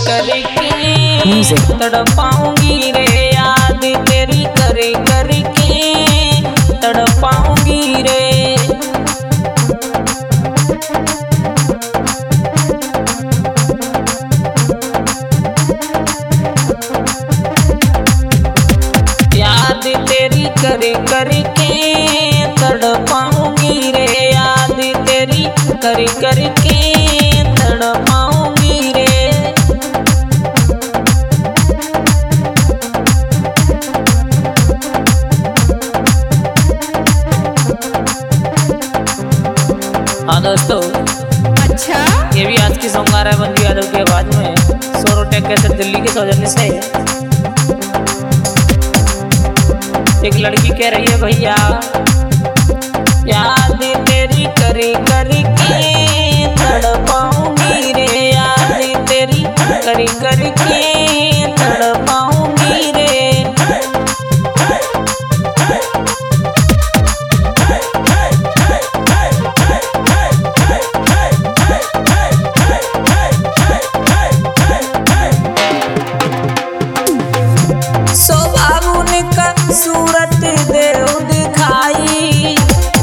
Music. तड़पाऊंगी रे याद तेरी कर के तड़पाऊंगी रे। याद तेरी कर के तड़पाऊंगी रे याद तेरी कर के तड़पाऊंगी रे। हाँ दोस्तों, अच्छा ये भी आज की सॉन्ग आ रहा है बंदी यादव की आवाज में, सोरोटेक कैसेट दिल्ली के सौजन्य से। एक लड़की कह रही है भैया, याद तेरी कर के तड़पाऊंगी रे याद तेरी कर के तड़पाऊंगी रे। सूरत देव दिखाई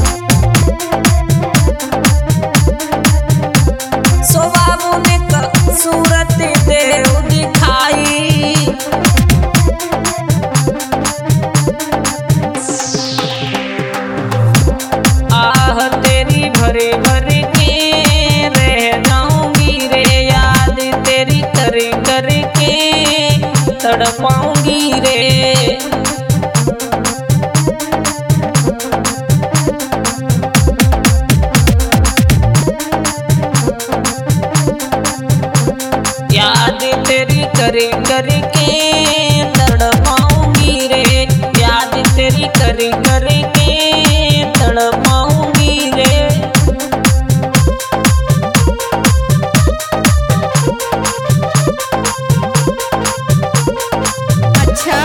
बाबू ने सूरत देव दिखाई। आह तेरी भरे भरे के रह जाऊंगी रे याद तेरी कर के तड़पाऊंगी रे। याद तेरी कर के तड़पाऊंगी रे याद तेरी कर के तड़पाऊंगी रे। अच्छा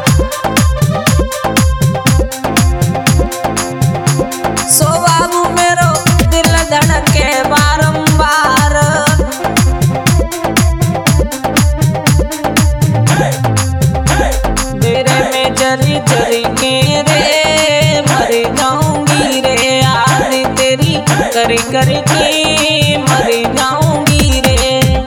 बाबू मेरो दिल धड़के बारंबार। जरी जरी के रे मर जाऊंगी रे याद तेरी कर के मर जाऊंगी रे।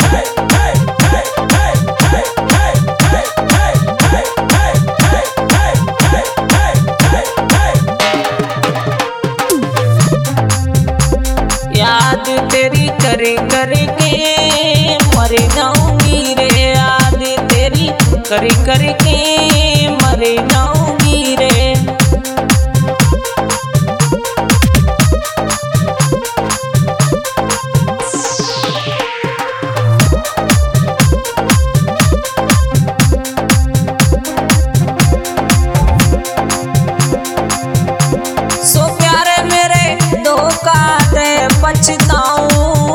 याद तेरी कर के मर जाऊंगी रे याद तेरी कर के मर जाऊंगी रे। सो प्यारे मेरे धोखा दे पछताऊं।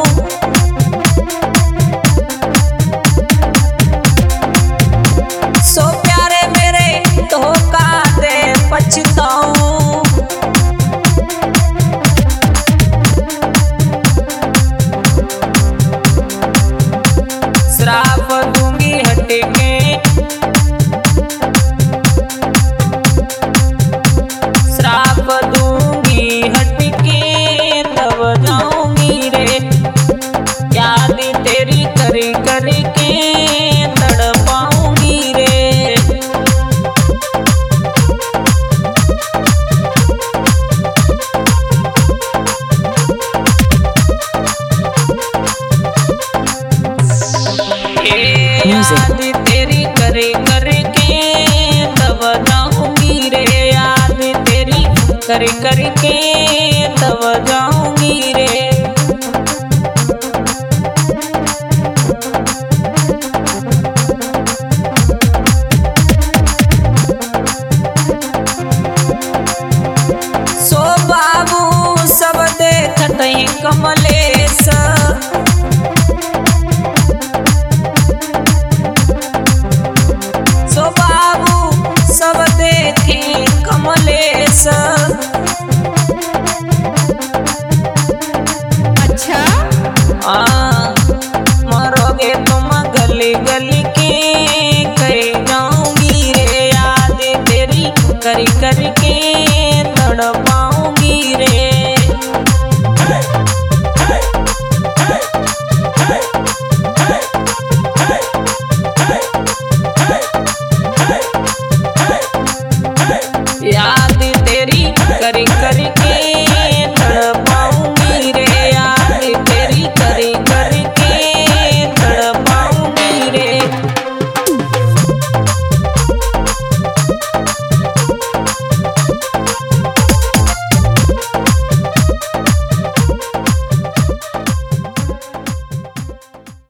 सो प्यारे मेरे धोखा दे पछताऊं। श्राप दूंगी हट के श्राप दूंगी हट के तब जाऊंगी रे याद तेरी कर के तड़पाऊंगी रे। याद तेरी कर के तब जाऊंगी रे याद तेरी कर के तब जाऊंगी रे। सो बाबू सब देखत ही कमलेश। सो बाबू सब देखे कमलेश। अच्छा मरोगे तुम गली गली। करी करके